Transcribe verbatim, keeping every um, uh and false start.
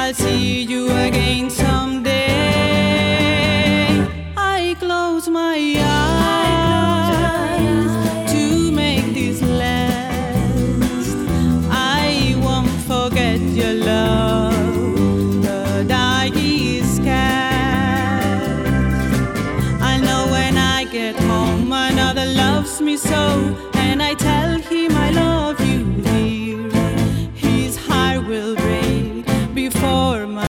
I'll see you again someday. I close my eyes to make this last. I won't forget your love, the die is cast. I know when I get home another loves me so, and I tell him I love you, dear. His heart will break before my